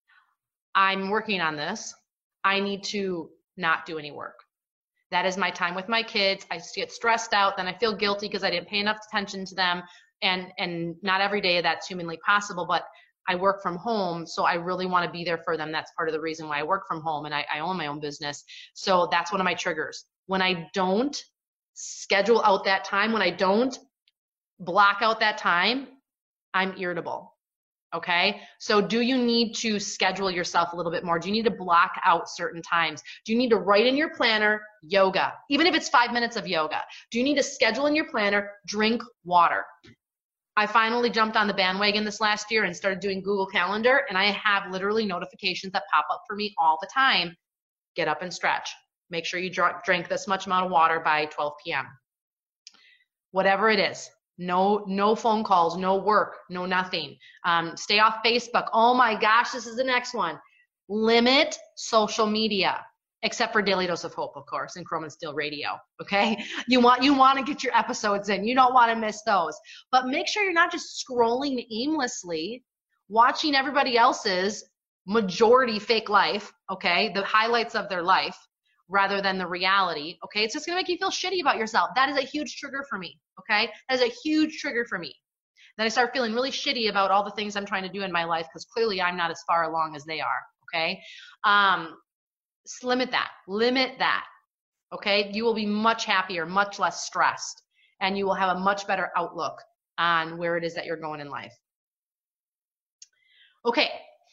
I'm working on this. I need to not do any work. That is my time with my kids. I get stressed out, then I feel guilty because I didn't pay enough attention to them. And, and not every day that's humanly possible, but I work from home, so I really want to be there for them. That's part of the reason why I work from home, and I, I own my own business. So that's one of my triggers. When I don't schedule out that time, when I don't block out that time, I'm irritable. Okay, so do you need to schedule yourself a little bit more? Do you need to block out certain times? Do you need to write in your planner yoga, even if it's five minutes of yoga? Do you need to schedule in your planner drink water? I finally jumped on the bandwagon this last year and started doing Google Calendar, and I have literally notifications that pop up for me all the time. Get up and stretch. Make sure you drink this much amount of water by twelve p m Whatever it is. No, no phone calls, no work, no nothing. Um, stay off Facebook. Oh my gosh, this is the next one. Limit social media, except for Daily Dose of Hope, of course, and Chrome and Steel Radio. Okay, you want you want to get your episodes in. You don't want to miss those. But make sure you're not just scrolling aimlessly, watching everybody else's majority fake life. Okay, the highlights of their life rather than the reality. Okay, it's just gonna make you feel shitty about yourself. That is a huge trigger for me. Okay, that is a huge trigger for me. Then I start feeling really shitty about all the things I'm trying to do in my life because clearly I'm not as far along as they are. Okay, um, limit that, limit that. Okay, you will be much happier, much less stressed, and you will have a much better outlook on where it is that you're going in life. Okay,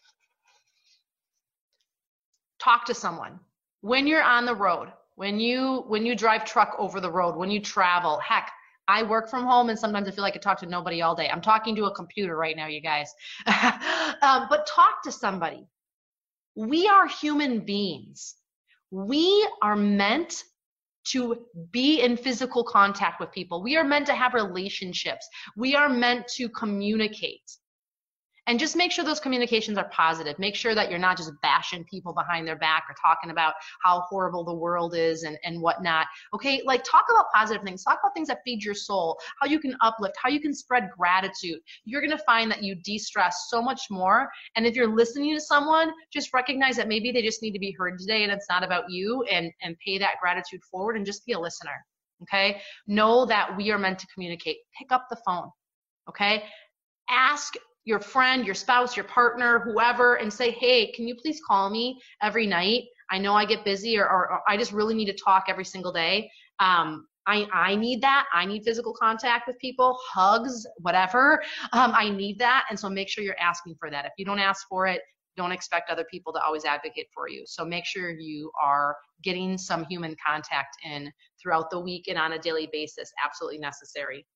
talk to someone. When you're on the road, when you when you drive truck over the road, when you travel, heck, I work from home and sometimes I feel like I talk to nobody all day. I'm talking to a computer right now, you guys. um, but talk to somebody. We are human beings. We are meant to be in physical contact with people. We are meant to have relationships. We are meant to communicate. And just make sure those communications are positive. Make sure that you're not just bashing people behind their back or talking about how horrible the world is and, and whatnot. Okay, like talk about positive things. Talk about things that feed your soul, how you can uplift, how you can spread gratitude. You're gonna find that you de-stress so much more. And if you're listening to someone, just recognize that maybe they just need to be heard today and it's not about you, and, and pay that gratitude forward and just be a listener, okay? Know that we are meant to communicate. Pick up the phone, okay? Ask your friend, your spouse, your partner, whoever, and say, hey, can you please call me every night? I know I get busy, or, or, or I just really need to talk every single day. Um, I, I need that. I need physical contact with people, hugs, whatever. Um, I need that. And so make sure you're asking for that. If you don't ask for it, don't expect other people to always advocate for you. So make sure you are getting some human contact in throughout the week and on a daily basis. Absolutely necessary.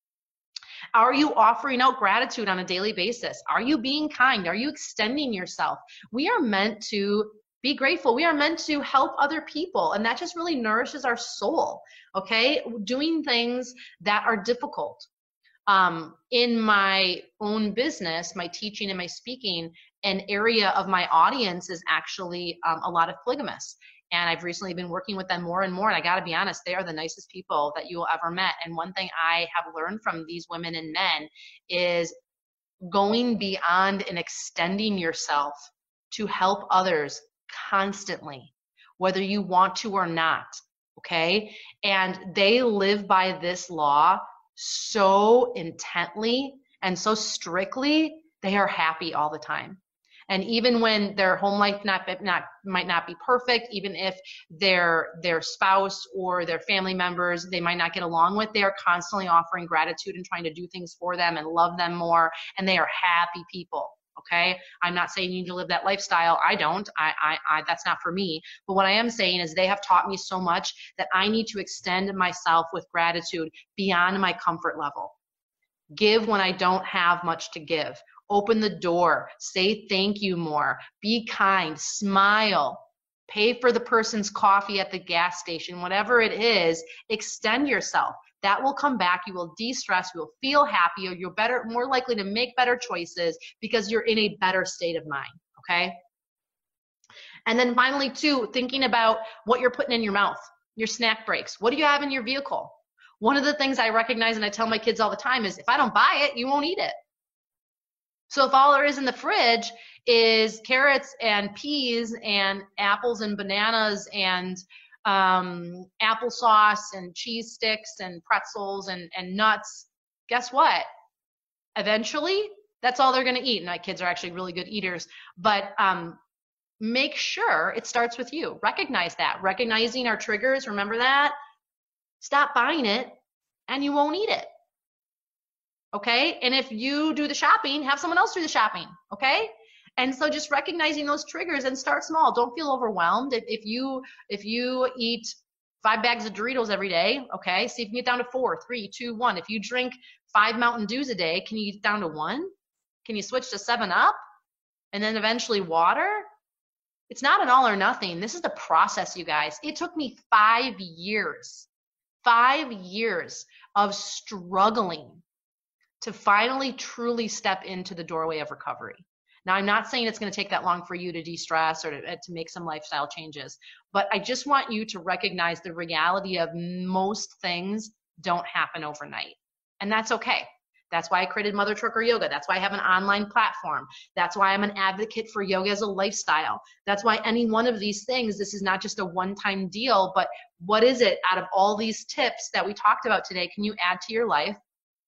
Are you offering out gratitude on a daily basis? Are you being kind? Are you extending yourself? We are meant to be grateful. We are meant to help other people, and that just really nourishes our soul, okay? Doing things that are difficult. Um, in my own business, my teaching and my speaking, an area of my audience is actually um, a lot of polygamists. And I've recently been working with them more and more. And I got to be honest, they are the nicest people that you will ever met. And one thing I have learned from these women and men is going beyond and extending yourself to help others constantly, whether you want to or not. Okay. And they live by this law so intently and so strictly they are happy all the time. And even when their home life not, not, might not be perfect, even if their, their spouse or their family members, they might not get along with, they are constantly offering gratitude and trying to do things for them and love them more. And they are happy people. Okay. I'm not saying you need to live that lifestyle. I don't, I, I, I, that's not for me. But what I am saying is they have taught me so much that I need to extend myself with gratitude beyond my comfort level. Give when I don't have much to give. Open the door, say thank you more, be kind, smile, pay for the person's coffee at the gas station, whatever it is, extend yourself. That will come back. You will de-stress, you will feel happier, you're better, more likely to make better choices because you're in a better state of mind, okay? And then finally too, thinking about what you're putting in your mouth, your snack breaks. What do you have in your vehicle? One of the things I recognize and I tell my kids all the time is if I don't buy it, you won't eat it. So if all there is in the fridge is carrots and peas and apples and bananas and um, applesauce and cheese sticks and pretzels and, and nuts, guess what? Eventually, that's all they're going to eat. And my kids are actually really good eaters. But um, make sure it starts with you. Recognize that. Recognizing our triggers, remember that? Stop buying it and you won't eat it. Okay. And if you do the shopping, have someone else do the shopping. Okay. And so just recognizing those triggers and start small. Don't feel overwhelmed. If, if you, if you eat five bags of Doritos every day, okay, see if you can get down to four, three, two, one. If you drink five Mountain Dews a day, can you get down to one? Can you switch to seven up and then eventually water? It's not an all or nothing. This is the process, you guys. It took me five years, five years of struggling to finally truly step into the doorway of recovery. Now, I'm not saying it's going to take that long for you to de-stress or to, to make some lifestyle changes, but I just want you to recognize the reality of most things don't happen overnight. And that's okay. That's why I created Mother Trucker Yoga. That's why I have an online platform. That's why I'm an advocate for yoga as a lifestyle. That's why any one of these things, this is not just a one-time deal, but what is it out of all these tips that we talked about today, can you add to your life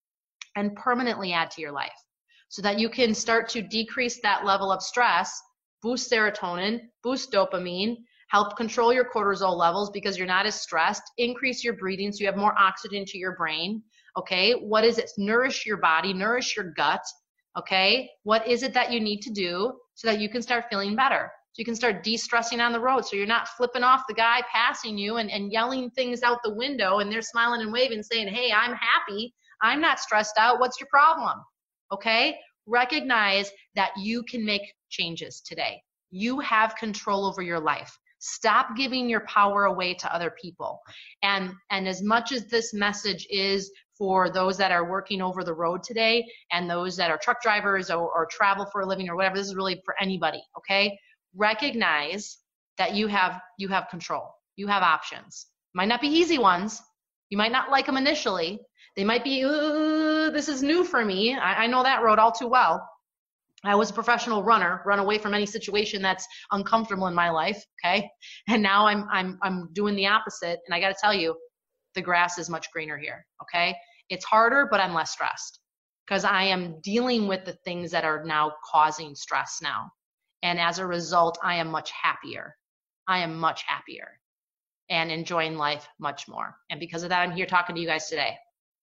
and permanently add to your life so that you can start to decrease that level of stress, boost serotonin, boost dopamine, help control your cortisol levels because you're not as stressed, increase your breathing so you have more oxygen to your brain, okay? What is it? Nourish your body, nourish your gut, okay? What is it that you need to do so that you can start feeling better? So you can start de-stressing on the road so you're not flipping off the guy passing you and, and yelling things out the window and they're smiling and waving saying, hey, I'm happy. I'm not stressed out. What's your problem? Okay? Recognize that you can make changes today. You have control over your life. Stop giving your power away to other people. And, and as much as this message is for those that are working over the road today and those that are truck drivers or, or travel for a living or whatever, this is really for anybody, okay? Recognize that you have, you have control. You have options. Might not be easy ones. You might not like them initially. They might be, uh, this is new for me. I, I know that road all too well. I was a professional runner, run away from any situation that's uncomfortable in my life, okay? And now I'm I'm I'm doing the opposite, and I got to tell you, the grass is much greener here, okay? It's harder, but I'm less stressed because I am dealing with the things that are now causing stress now. And as a result, I am much happier. I am much happier and enjoying life much more. And because of that, I'm here talking to you guys today.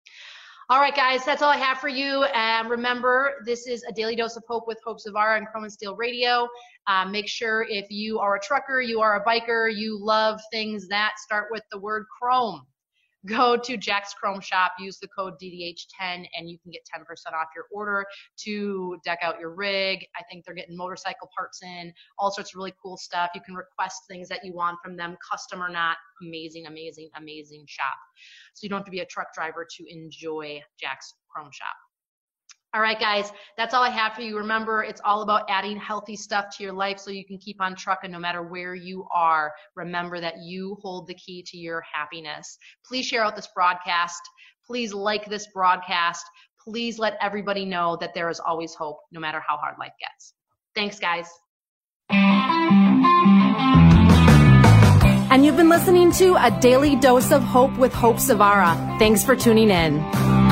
All right, guys, that's all I have for you. Um, remember, this is a Daily Dose of Hope with Hope Zavara and Chrome and Steel Radio. Um, make sure if you are a trucker, you are a biker, you love things that start with the word Chrome, go to Jack's Chrome Shop, use the code D D H ten, and you can get ten percent off your order to deck out your rig. I think they're getting motorcycle parts in, all sorts of really cool stuff. You can request things that you want from them, custom or not. Amazing, amazing, amazing shop. So you don't have to be a truck driver to enjoy Jack's Chrome Shop. All right, guys, that's all I have for you. Remember, it's all about adding healthy stuff to your life so you can keep on trucking no matter where you are. Remember that you hold the key to your happiness. Please share out this broadcast. Please like this broadcast. Please let everybody know that there is always hope no matter how hard life gets. Thanks, guys. And you've been listening to A Daily Dose of Hope with Hope Zavara. Thanks for tuning in.